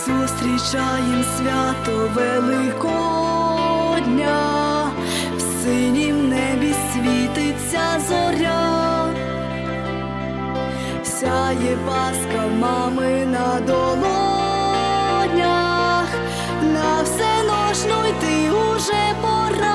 Зустрічаєм свято Великодня, в синім небі світиться зоря, сяє Пасха в мами на долонях, на всеношну йти уже пора.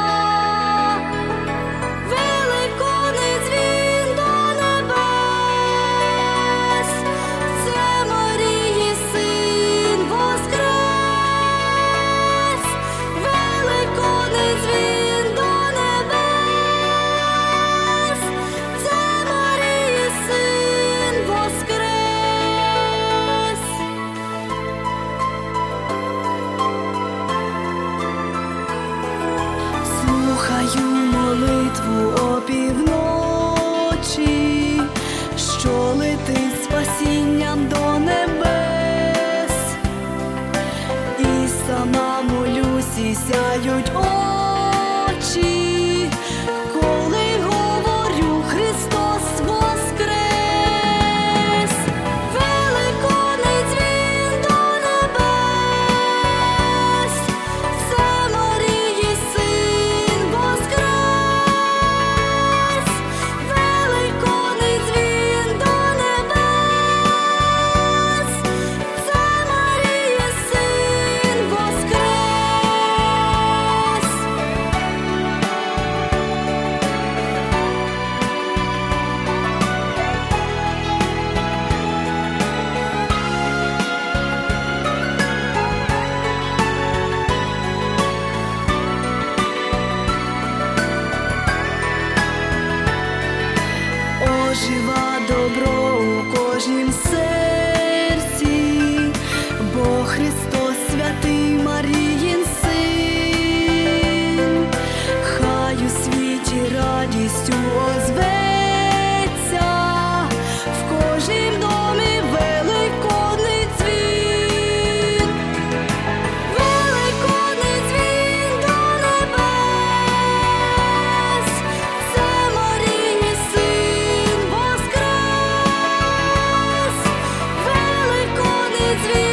Слухаю молитву опівночі, що летить спасінням до небес, і сама молюсь, і сяють очі, коли говорю: Христос воскрес! Великодний дзвін до небес, це Марії син воскрес! Великодний дзвін до небес, це Марії син воскрес! Ожива добро у кожнім серці, бо Христос святий Маріїн син, хай у світі радістю озветься, в кожнім домі великодний дзвін. Великодний дзвін до небес, це Марії син воскрес! Великодний дзвін